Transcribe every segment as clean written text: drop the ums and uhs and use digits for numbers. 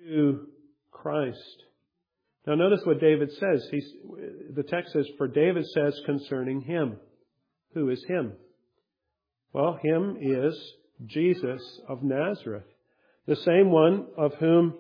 to Christ. Now notice what David says. The text says, for David says concerning him. Who is him? Well, him is Jesus of Nazareth. The same one of whom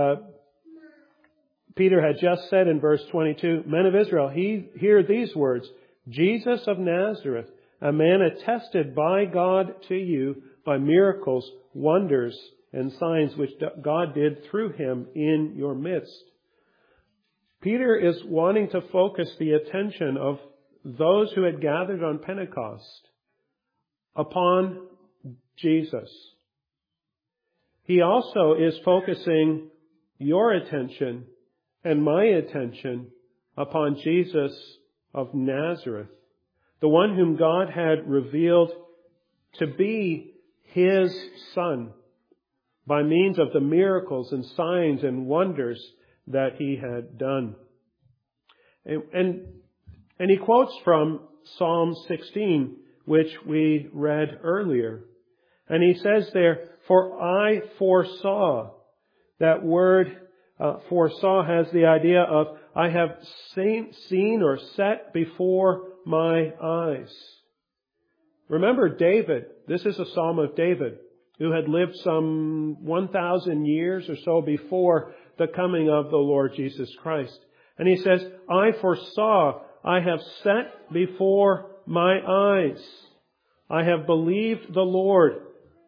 Peter had just said in verse 22, Men of Israel, hear these words, Jesus of Nazareth, a man attested by God to you by miracles, wonders, and signs which God did through him in your midst. Peter is wanting to focus the attention of those who had gathered on Pentecost upon Jesus. He also is focusing your attention and my attention upon Jesus of Nazareth, the one whom God had revealed to be His Son by means of the miracles and signs and wonders that He had done. And he quotes from Psalm 16, which we read earlier. And he says there, for I foresaw. That word foresaw has the idea of I have seen or set before my eyes. Remember David. This is a psalm of David, who had lived some 1,000 years or so before the coming of the Lord Jesus Christ. And he says, I foresaw, I have set before my eyes. I have believed the Lord.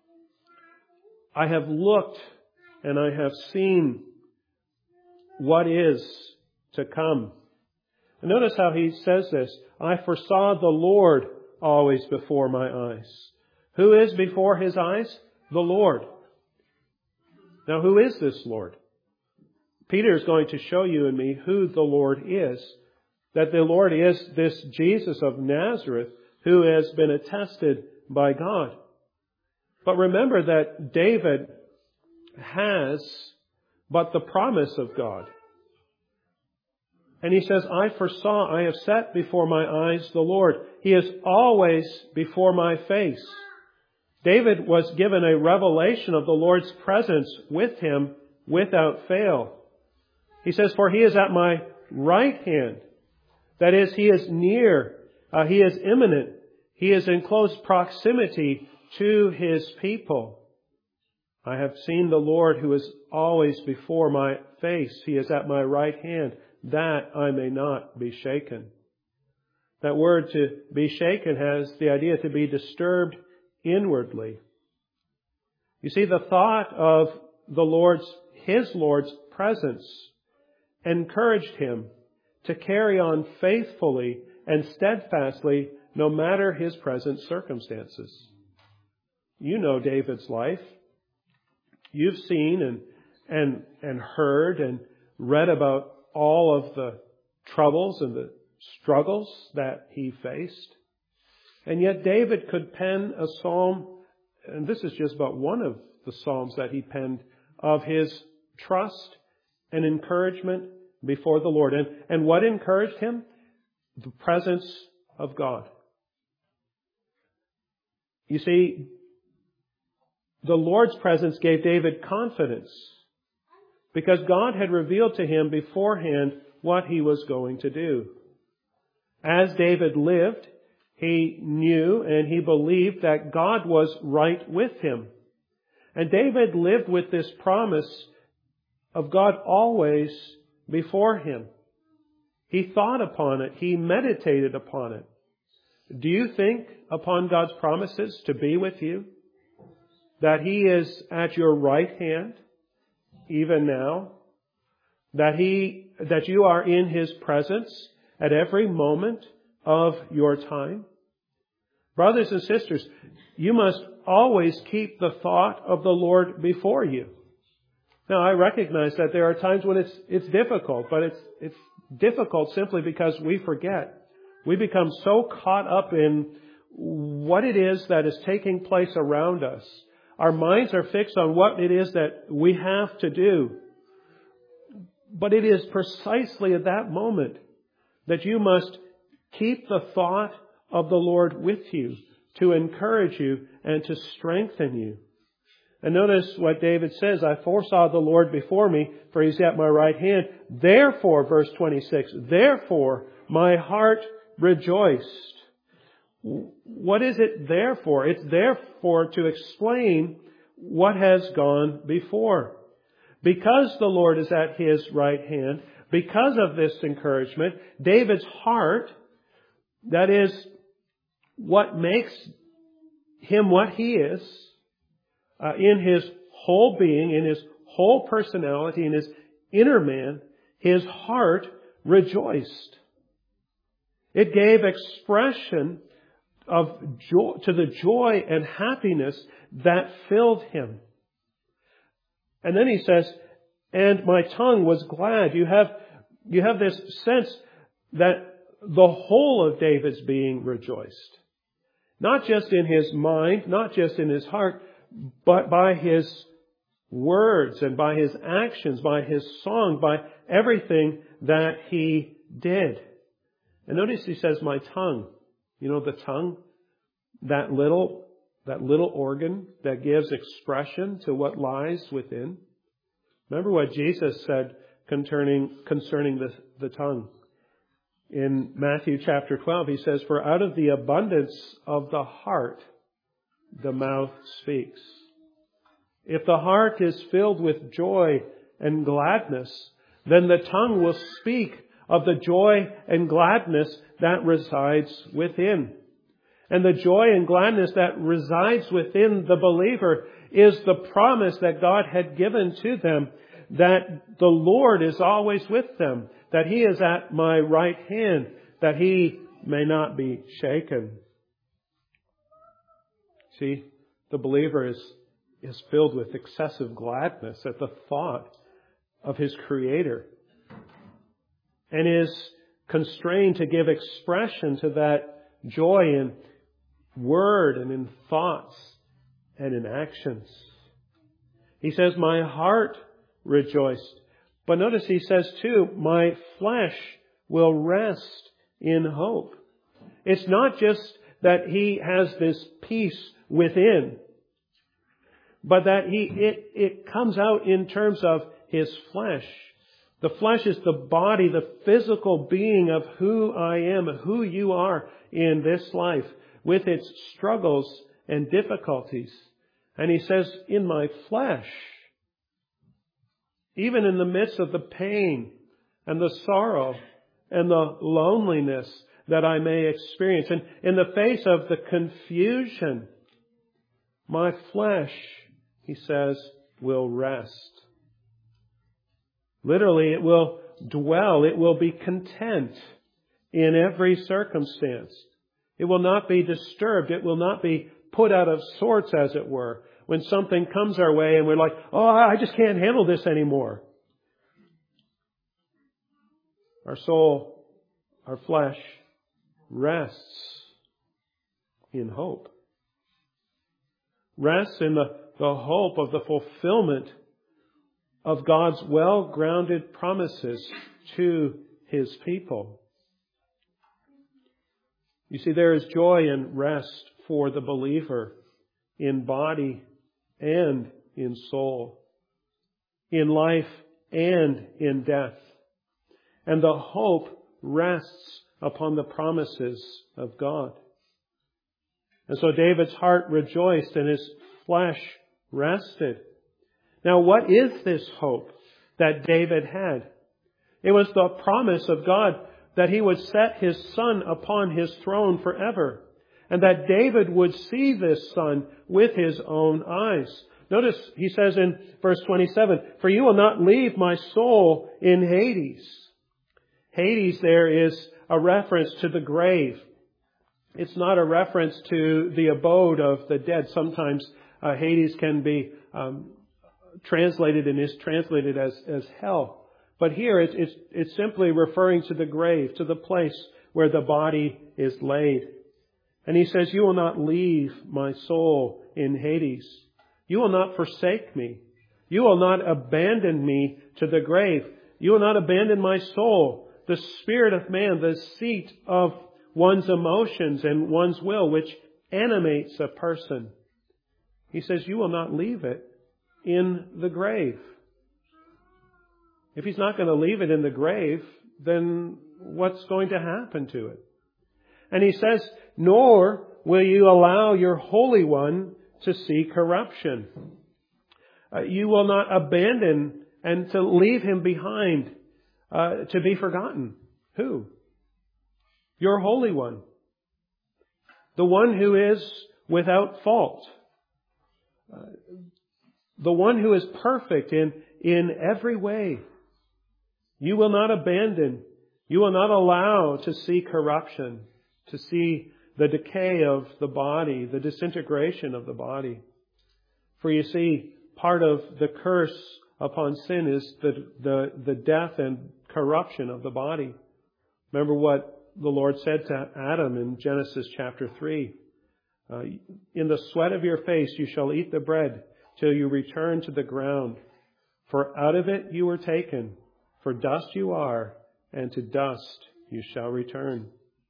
I have looked and I have seen what is to come. And notice how he says this. I foresaw the Lord always before my eyes. Who is before his eyes? The Lord. Now, who is this Lord? Peter is going to show you and me who the Lord is. That the Lord is this Jesus of Nazareth who has been attested by God. But remember that David has but the promise of God. And he says, I foresaw, I have set before my eyes the Lord. He is always before my face. David was given a revelation of the Lord's presence with him without fail. He says, for he is at my right hand. That is, he is near. He is imminent. He is in close proximity to his people. I have seen the Lord who is always before my face. He is at my right hand, that I may not be shaken. That word to be shaken has the idea to be disturbed inwardly. You see, the thought of His Lord's presence encouraged him to carry on faithfully and steadfastly no matter his present circumstances. You know David's life. You've seen and heard and read about all of the troubles and the struggles that he faced. And yet David could pen a psalm, and this is just about one of the psalms that he penned, of his trust and encouragement before the Lord. And what encouraged him? The presence of God. You see, the Lord's presence gave David confidence because God had revealed to him beforehand what he was going to do. As David lived, he knew and he believed that God was right with him. And David lived with this promise of God always before him. He thought upon it. He meditated upon it. Do you think upon God's promises to be with you? That He is at your right hand, even now? That you are in His presence at every moment of your time? Brothers and sisters, you must always keep the thought of the Lord before you. Now, I recognize that there are times when it's difficult, but it's difficult simply because we forget. We become so caught up in what it is that is taking place around us. Our minds are fixed on what it is that we have to do. But it is precisely at that moment that you must keep the thought of the Lord with you to encourage you and to strengthen you. And notice what David says, I foresaw the Lord before me, for He's at my right hand. Therefore, verse 26, therefore my heart rejoiced. What is it therefore? It's therefore to explain what has gone before. Because the Lord is at His right hand, because of this encouragement, David's heart, that is what makes him what he is, in his whole being, in his whole personality, in his inner man, his heart rejoiced. It gave expression of joy, to the joy and happiness that filled him. And then he says, and my tongue was glad. You have this sense that the whole of David's being rejoiced. Not just in his mind, not just in his heart, but by his words and by his actions, by his song, by everything that he did. And notice he says, my tongue. You know the tongue? That little organ that gives expression to what lies within. Remember what Jesus said concerning the tongue. In Matthew chapter 12, He says, for out of the abundance of the heart, the mouth speaks. If the heart is filled with joy and gladness, then the tongue will speak of the joy and gladness that resides within. And the joy and gladness that resides within the believer is the promise that God had given to them, that the Lord is always with them, that He is at my right hand, that He may not be shaken. See, the believer is filled with excessive gladness at the thought of his Creator, and is constrained to give expression to that joy in word and in thoughts and in actions. He says, my heart rejoiced. But notice he says too, my flesh will rest in hope. It's not just that he has this peace within, but that it comes out in terms of his flesh. The flesh is the body, the physical being of who I am, who you are in this life, with its struggles and difficulties. And he says, in my flesh, even in the midst of the pain and the sorrow and the loneliness that I may experience, and in the face of the confusion, my flesh, he says, will rest. Literally, it will dwell, it will be content in every circumstance. It will not be disturbed, it will not be put out of sorts, as it were, when something comes our way and we're like, oh, I just can't handle this anymore. Our soul, our flesh, rests in hope. Rests in the hope of the fulfillment of God's well-grounded promises to His people. You see, there is joy and rest for the believer in body and in soul, in life and in death. And the hope rests upon the promises of God. And so David's heart rejoiced and his flesh rested. Now, what is this hope that David had? It was the promise of God that He would set His Son upon His throne forever, and that David would see this Son with his own eyes. Notice he says in verse 27, for you will not leave my soul in Hades. Hades there is a reference to the grave. It's not a reference to the abode of the dead. Sometimes Hades can be translated and is translated as hell. But here it's simply referring to the grave, to the place where the body is laid. And he says, you will not leave my soul in Hades. You will not forsake me. You will not abandon me to the grave. You will not abandon my soul, the spirit of man, the seat of one's emotions and one's will, which animates a person. He says, you will not leave it. in the grave. If He's not going to leave it in the grave, then what's going to happen to it? And He says, nor will you allow your Holy One to see corruption. You will not abandon and to leave Him behind to be forgotten. Who? Your Holy One. The one who is without fault. The one who is perfect in every way. You will not abandon. You will not allow to see corruption, to see the decay of the body, the disintegration of the body. For you see, part of the curse upon sin is the death and corruption of the body. Remember what the Lord said to Adam in Genesis chapter 3. In the sweat of your face you shall eat the bread till you return to the ground. For out of it you were taken. For dust you are, and to dust you shall return.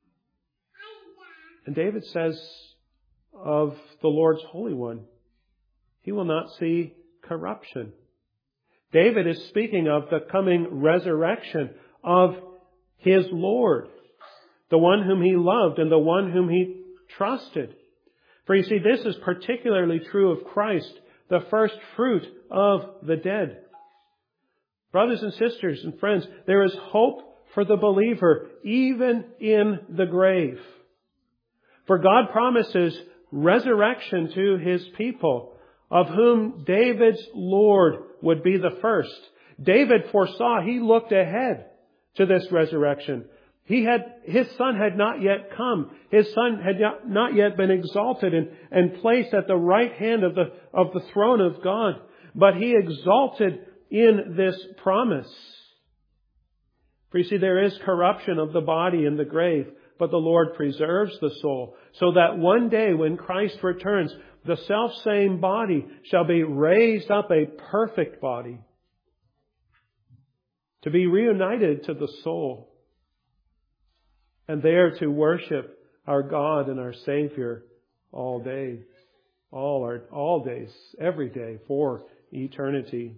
And David says of the Lord's Holy One, He will not see corruption. David is speaking of the coming resurrection of his Lord, the one whom he loved and the one whom he trusted. For you see, this is particularly true of Christ, the first fruit of the dead. Brothers and sisters and friends, there is hope for the believer even in the grave. For God promises resurrection to His people, of whom David's Lord would be the first. David foresaw, he looked ahead to this resurrection. His Son had not yet come. His Son had not yet been exalted and placed at the right hand of the throne of God. But He exalted in this promise. For you see, there is corruption of the body in the grave, but the Lord preserves the soul, so that one day when Christ returns, the selfsame body shall be raised up a perfect body, to be reunited to the soul, and there to worship our God and our Savior all day, all days, every day, for eternity.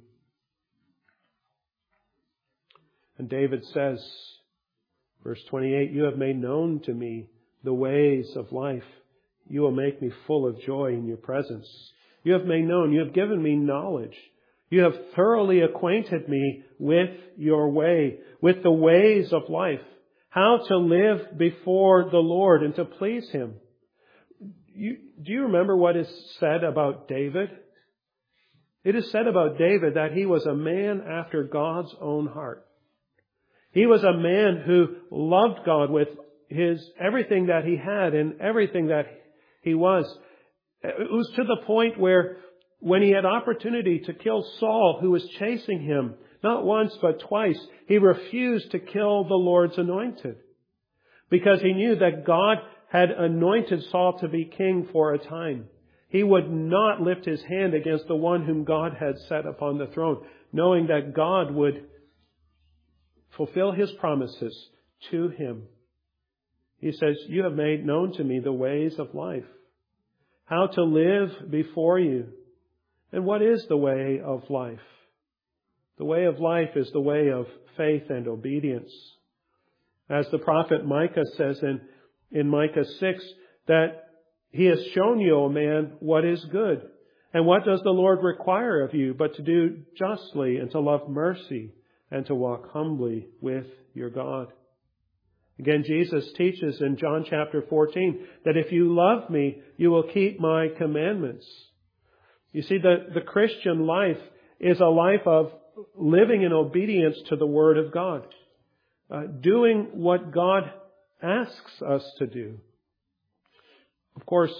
And David says, verse 28, you have made known to me the ways of life. You will make me full of joy in your presence. You have made known, you have given me knowledge. You have thoroughly acquainted me with your way, with the ways of life, how to live before the Lord and to please Him. Do you remember what is said about David? It is said about David that he was a man after God's own heart. He was a man who loved God with everything that he had and everything that he was. It was to the point where when he had opportunity to kill Saul, who was chasing him, not once but twice, he refused to kill the Lord's anointed. Because he knew that God had anointed Saul to be king for a time. He would not lift his hand against the one whom God had set upon the throne, knowing that God would fulfill His promises to him. He says, you have made known to me the ways of life, how to live before you. And what is the way of life? The way of life is the way of faith and obedience. As the prophet Micah says in Micah 6, that He has shown you, O man, what is good. And what does the Lord require of you but to do justly and to love mercy and to walk humbly with your God? Again, Jesus teaches in John chapter 14 that if you love me, you will keep my commandments. You see, the Christian life is a life of living in obedience to the Word of God. Doing what God asks us to do. Of course,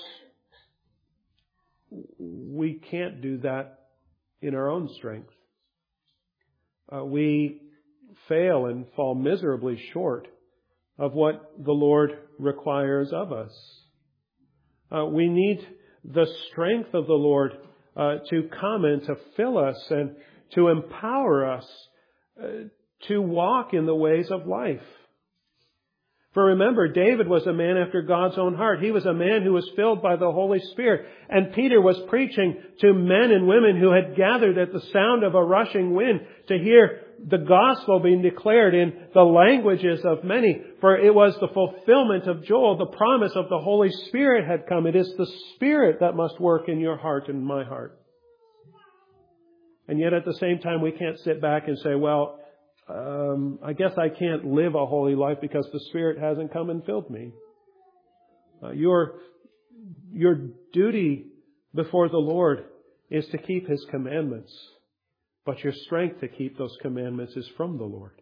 we can't do that in our own strength. We fail and fall miserably short of what the Lord requires of us. We need the strength of the Lord to come and to fill us and to empower us to walk in the ways of life. For remember, David was a man after God's own heart. He was a man who was filled by the Holy Spirit. And Peter was preaching to men and women who had gathered at the sound of a rushing wind to hear the gospel being declared in the languages of many. For it was the fulfillment of Joel. The promise of the Holy Spirit had come. It is the Spirit that must work in your heart and my heart. And yet at the same time, we can't sit back and say, well, I guess I can't live a holy life because the Spirit hasn't come and filled me. Your duty before the Lord is to keep His commandments. But your strength to keep those commandments is from the Lord.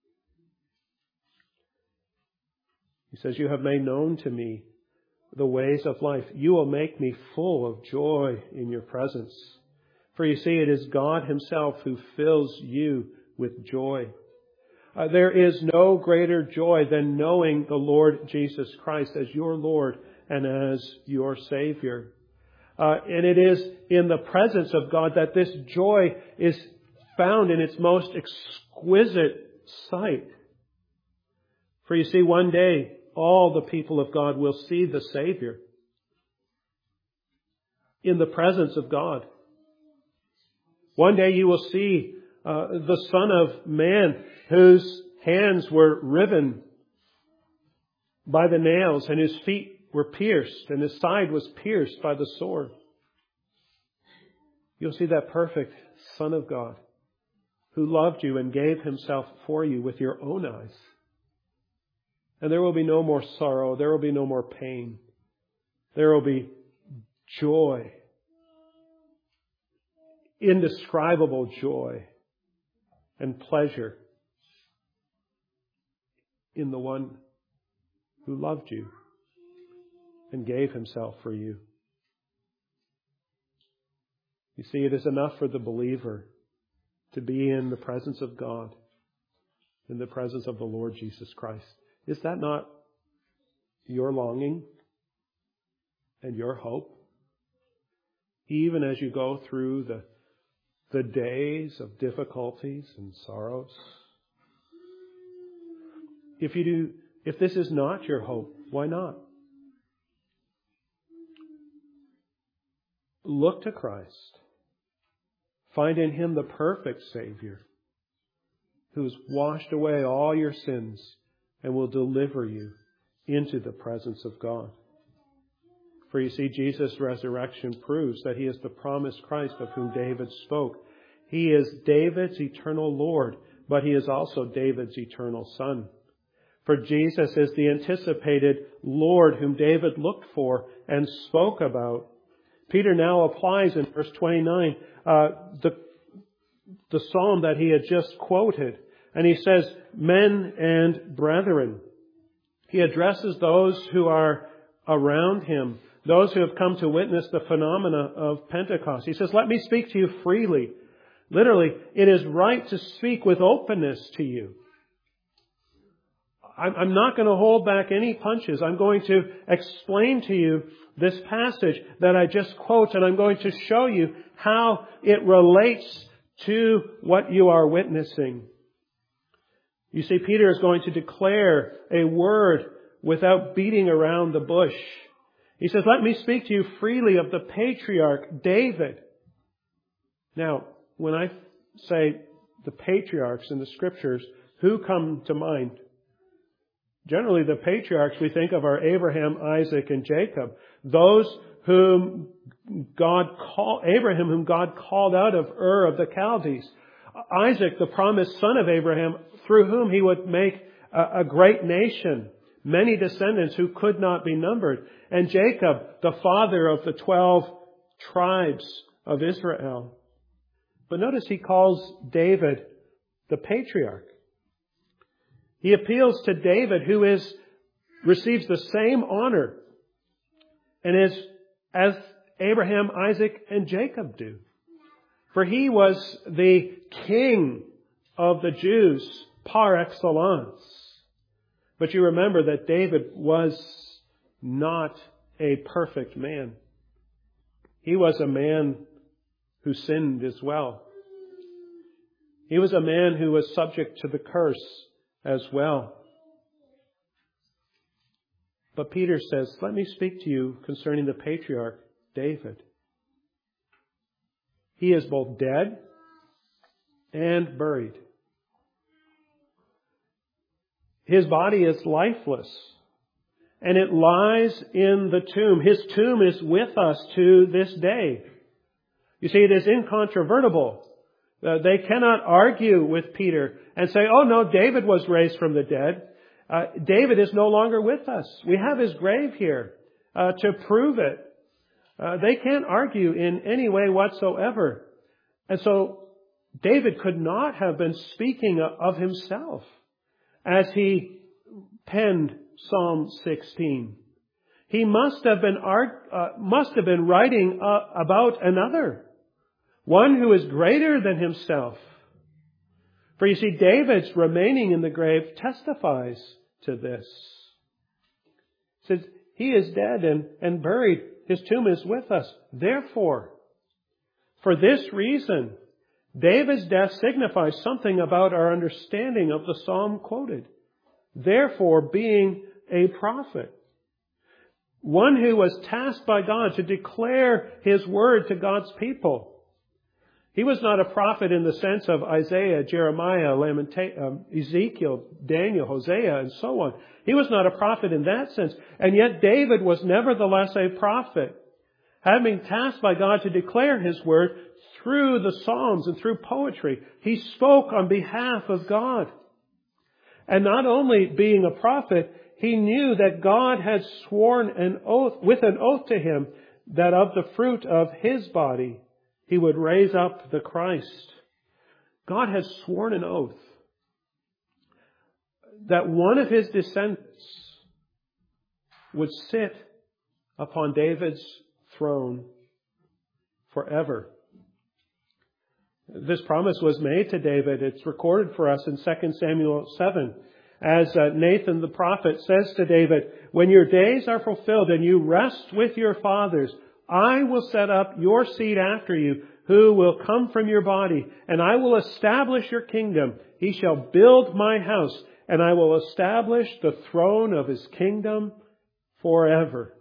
He says, you have made known to me the ways of life. You will make me full of joy in your presence. For you see, it is God Himself who fills you with joy. There is no greater joy than knowing the Lord Jesus Christ as your Lord and as your Savior. And it is in the presence of God that this joy is found in its most exquisite sight. For you see, one day, all the people of God will see the Savior in the presence of God. One day you will see the Son of Man whose hands were riven by the nails and his feet were pierced and his side was pierced by the sword. You'll see that perfect Son of God who loved you and gave Himself for you with your own eyes. And there will be no more sorrow. There will be no more pain. There will be joy. Indescribable joy and pleasure in the one who loved you and gave Himself for you. You see, it is enough for the believer to be in the presence of God, in the presence of the Lord Jesus Christ. Is that not your longing and your hope? Even as you go through the days of difficulties and sorrows. If this is not your hope, why not? Look to Christ. Find in Him the perfect Savior who's washed away all your sins and will deliver you into the presence of God. For you see, Jesus' resurrection proves that He is the promised Christ of whom David spoke. He is David's eternal Lord, but He is also David's eternal Son. For Jesus is the anticipated Lord whom David looked for and spoke about. Peter now applies in verse 29 the psalm that he had just quoted. And he says, men and brethren. He addresses those who are around him, those who have come to witness the phenomena of Pentecost. He says, let me speak to you freely. Literally, it is right to speak with openness to you. I'm not going to hold back any punches. I'm going to explain to you this passage that I just quote, and I'm going to show you how it relates to what you are witnessing. You see, Peter is going to declare a word without beating around the bush. He says, let me speak to you freely of the patriarch David. Now, when I say the patriarchs in the Scriptures, who come to mind? Generally, the patriarchs we think of are Abraham, Isaac, and Jacob. Those whom Abraham whom God called out of Ur of the Chaldees. Isaac, the promised son of Abraham, through whom he would make a great nation, many descendants who could not be numbered. And Jacob, the father of the 12 tribes of Israel. But notice he calls David the patriarch. He appeals to David, who receives the same honor and is as Abraham, Isaac, and Jacob do. For he was the king of the Jews par excellence. But you remember that David was not a perfect man. He was a man who sinned as well. He was a man who was subject to the curse as well. But Peter says, let me speak to you concerning the patriarch David. He is both dead and buried. His body is lifeless, and it lies in the tomb. His tomb is with us to this day. You see, it is incontrovertible. They cannot argue with Peter and say, oh no, David was raised from the dead. David is no longer with us. We have his grave here to prove it. They can't argue in any way whatsoever. And so David could not have been speaking of himself as he penned Psalm 16. He must have been writing about another, one who is greater than himself. For you see, David's remaining in the grave testifies to this. It says, he is dead and buried. His tomb is with us. Therefore, for this reason, David's death signifies something about our understanding of the psalm quoted. Therefore, being a prophet, one who was tasked by God to declare His word to God's people. He was not a prophet in the sense of Isaiah, Jeremiah, Ezekiel, Daniel, Hosea, and so on. He was not a prophet in that sense. And yet David was nevertheless a prophet, having been tasked by God to declare His word through the Psalms and through poetry. He spoke on behalf of God. And not only being a prophet, he knew that God had sworn with an oath to him that of the fruit of his body He would raise up the Christ. God had sworn an oath that one of his descendants would sit upon David's throne forever. This promise was made to David. It's recorded for us in 2 Samuel 7. As Nathan the prophet says to David, when your days are fulfilled and you rest with your fathers, I will set up your seed after you, who will come from your body, and I will establish your kingdom. He shall build my house, and I will establish the throne of his kingdom forever.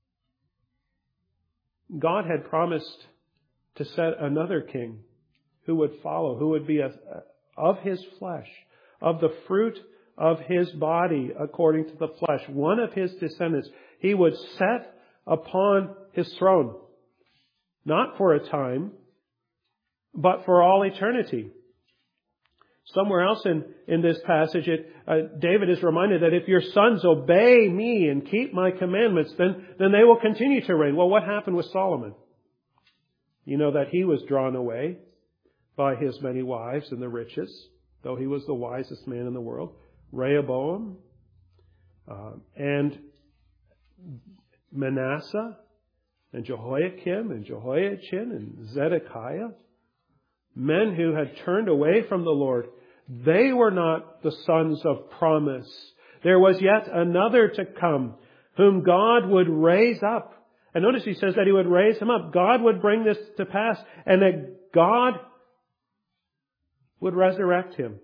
God had promised to set another king who would follow, who would be of his flesh, of the fruit of his body according to the flesh, one of his descendants. He would set upon his throne, not for a time, but for all eternity. Somewhere else in this passage, David is reminded that if your sons obey me and keep my commandments, then they will continue to reign. Well, what happened with Solomon? You know that he was drawn away by his many wives and the riches, though he was the wisest man in the world. Rehoboam and Manasseh and Jehoiakim and Jehoiachin and Zedekiah, men who had turned away from the Lord. They were not the sons of promise. There was yet another to come whom God would raise up. And notice he says that he would raise him up. God would bring this to pass, and that God would resurrect him.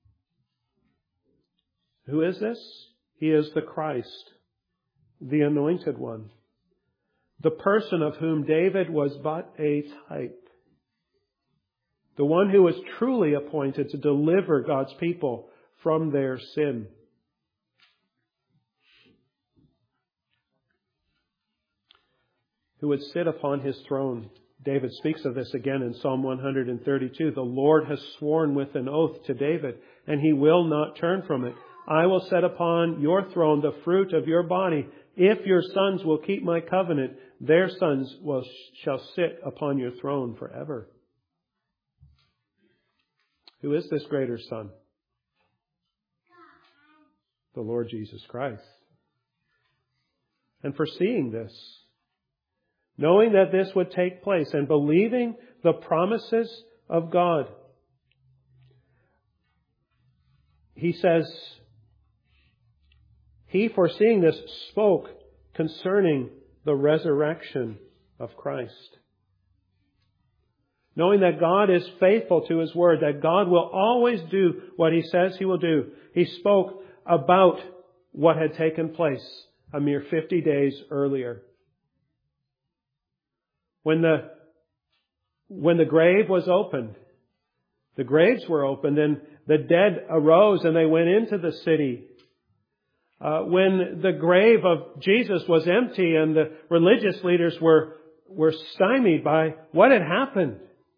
Who is this? He is the Christ, the Anointed One, the person of whom David was but a type. The one who was truly appointed to deliver God's people from their sin. Who would sit upon his throne. David speaks of this again in Psalm 132. The Lord has sworn with an oath to David, and he will not turn from it. I will set upon your throne the fruit of your body. If your sons will keep my covenant, their sons shall sit upon your throne forever. Who is this greater Son? The Lord Jesus Christ. And foreseeing this, knowing that this would take place and believing the promises of God, he says, he, foreseeing this, spoke concerning the resurrection of Christ. Knowing that God is faithful to His word, that God will always do what He says He will do, he spoke about what had taken place, a mere 50 days earlier. When the grave was opened, the graves were opened and the dead arose and they went into the city. When the grave of Jesus was empty and the religious leaders were stymied by what had happened,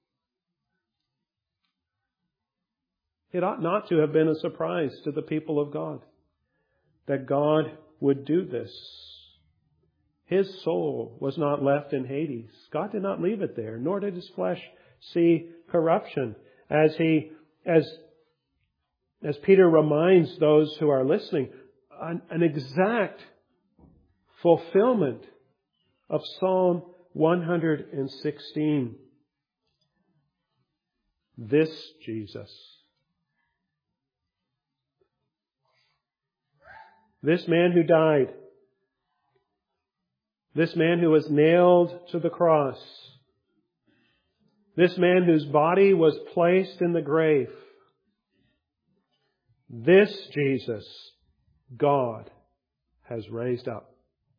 it ought not to have been a surprise to the people of God that God would do this. His soul was not left in Hades. God did not leave it there, nor did His flesh see corruption. As Peter reminds those who are listening, an exact fulfillment of Psalm 116. This Jesus, this man who died, this man who was nailed to the cross, this man whose body was placed in the grave, this Jesus, God has raised up.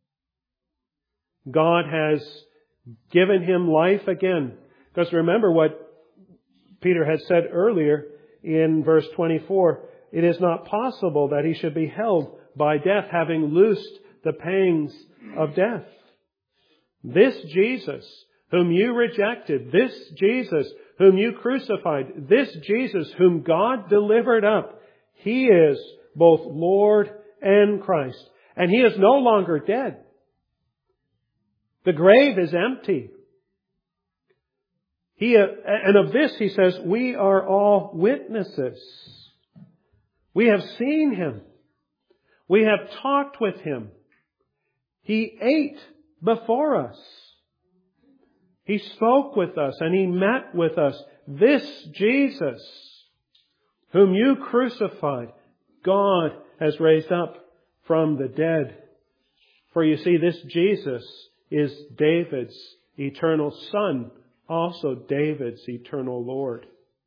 God has given Him life again. Because remember what Peter had said earlier in verse 24. It is not possible that He should be held by death, having loosed the pangs of death. This Jesus whom you rejected, this Jesus whom you crucified, this Jesus whom God delivered up, He is both Lord and Christ. And He is no longer dead. The grave is empty. And of this, He says, we are all witnesses. We have seen Him. We have talked with Him. He ate before us. He spoke with us and He met with us. This Jesus, whom you crucified, God has raised up from the dead. For you see, this Jesus is David's eternal Son, also David's eternal Lord.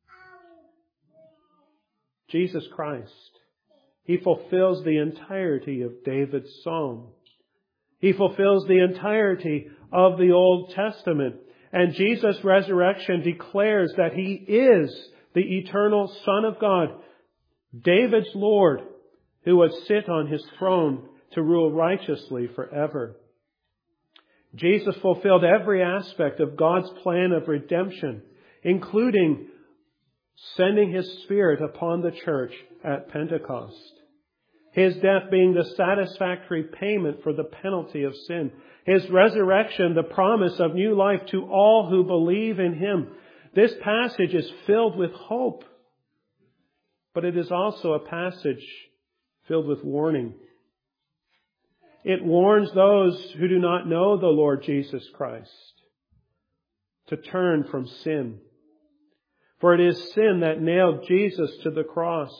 Jesus Christ, He fulfills the entirety of David's Psalm. He fulfills the entirety of the Old Testament. And Jesus' resurrection declares that He is the eternal Son of God, David's Lord, who would sit on His throne to rule righteously forever. Jesus fulfilled every aspect of God's plan of redemption, including sending His Spirit upon the church at Pentecost. His death being the satisfactory payment for the penalty of sin. His resurrection, the promise of new life to all who believe in Him. This passage is filled with hope, but it is also a passage filled with warning. It warns those who do not know the Lord Jesus Christ to turn from sin. For it is sin that nailed Jesus to the cross.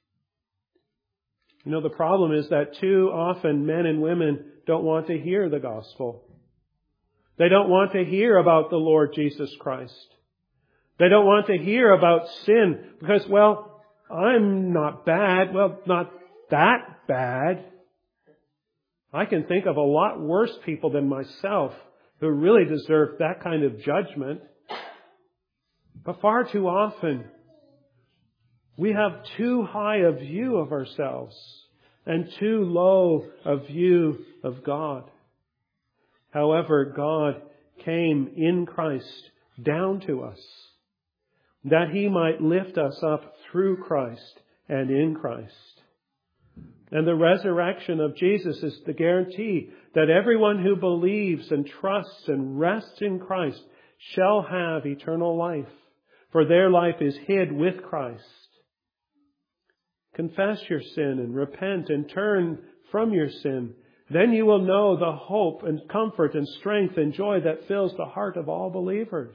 You know, the problem is that too often men and women don't want to hear the gospel. They don't want to hear about the Lord Jesus Christ. They don't want to hear about sin because, well, I'm not bad. Well, not that bad. I can think of a lot worse people than myself who really deserve that kind of judgment. But far too often, we have too high a view of ourselves and too low a view of God. However, God came in Christ down to us, that He might lift us up through Christ and in Christ. And the resurrection of Jesus is the guarantee that everyone who believes and trusts and rests in Christ shall have eternal life, for their life is hid with Christ. Confess your sin and repent and turn from your sin. Then you will know the hope and comfort and strength and joy that fills the heart of all believers.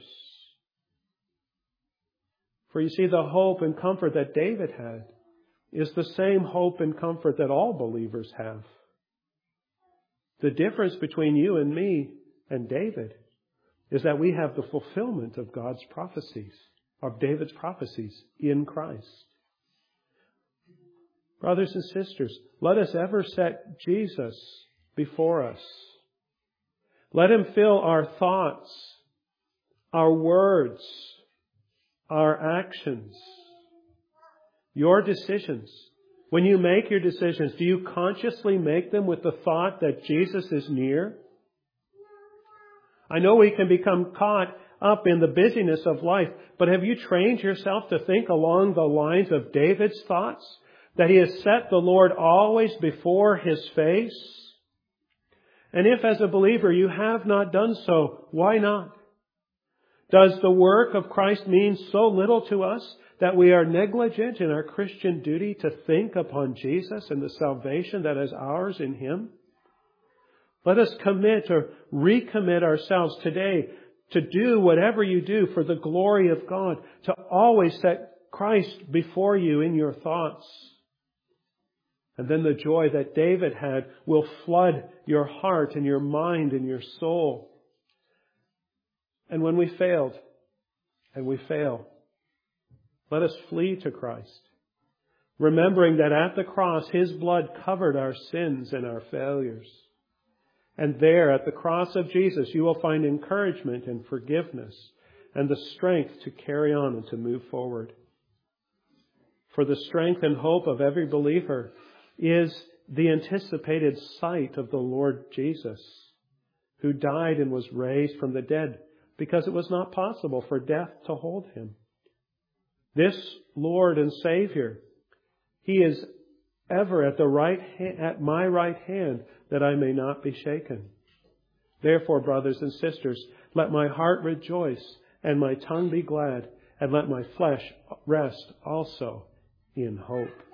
For you see, the hope and comfort that David had is the same hope and comfort that all believers have. The difference between you and me and David is that we have the fulfillment of God's prophecies, of David's prophecies in Christ. Brothers and sisters, let us ever set Jesus before us. Let Him fill our thoughts, our words, our actions, your decisions. When you make your decisions, do you consciously make them with the thought that Jesus is near? I know we can become caught up in the busyness of life, but have you trained yourself to think along the lines of David's thoughts? That he has set the Lord always before His face? And if as a believer you have not done so, why not? Does the work of Christ mean so little to us that we are negligent in our Christian duty to think upon Jesus and the salvation that is ours in Him? Let us commit or recommit ourselves today to do whatever you do for the glory of God, to always set Christ before you in your thoughts. And then the joy that David had will flood your heart and your mind and your soul. And when we failed, and we fail, let us flee to Christ, remembering that at the cross His blood covered our sins and our failures. And there, at the cross of Jesus, you will find encouragement and forgiveness and the strength to carry on and to move forward. For the strength and hope of every believer is the anticipated sight of the Lord Jesus, who died and was raised from the dead because it was not possible for death to hold Him. This Lord and Savior, He is ever at my right hand, that I may not be shaken. Therefore, brothers and sisters, let my heart rejoice and my tongue be glad, and let my flesh rest also in hope.